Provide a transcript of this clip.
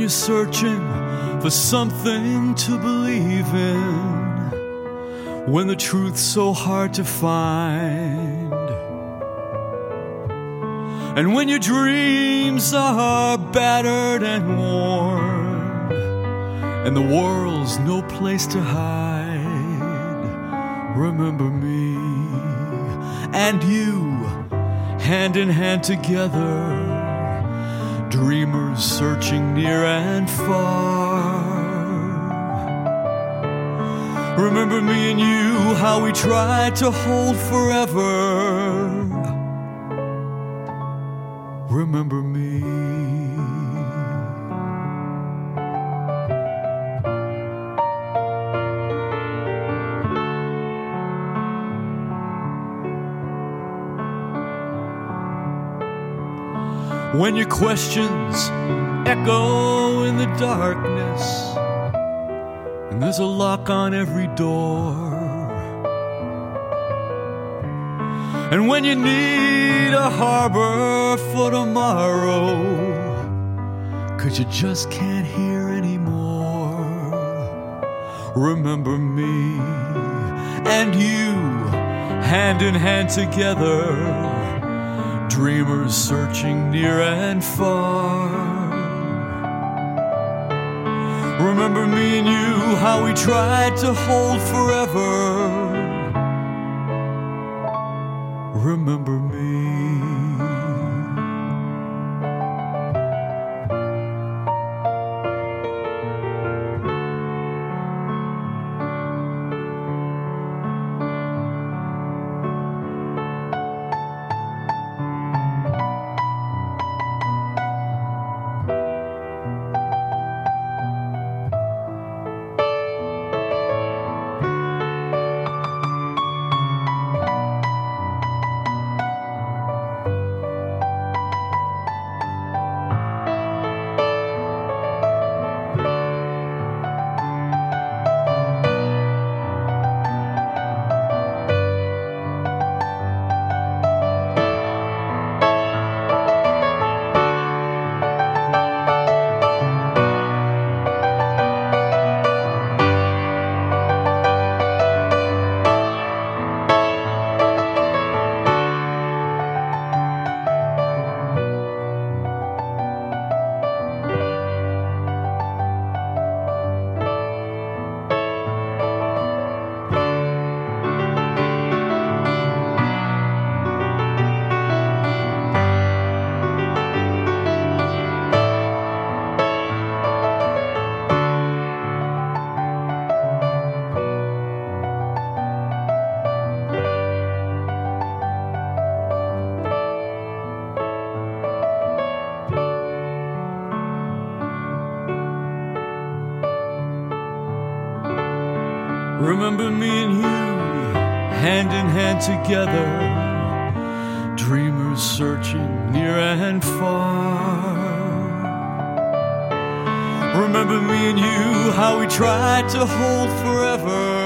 you're searching for something to believe in, when the truth's so hard to find, and when your dreams are battered and worn, and the world's no place to hide, remember me and you, hand in hand together, dreamers searching near and far. Remember me and you, how we tried to hold forever. Remember me. When your questions echo in the darkness, and there's a lock on every door, and when you need a harbor for tomorrow, 'cause you just can't hear anymore, remember me and you, hand in hand together, dreamers searching near and far. Remember me and you, how we tried to hold forever. Remember me. Remember me and you, hand in hand together, dreamers searching near and far. Remember me and you, how we tried to hold forever.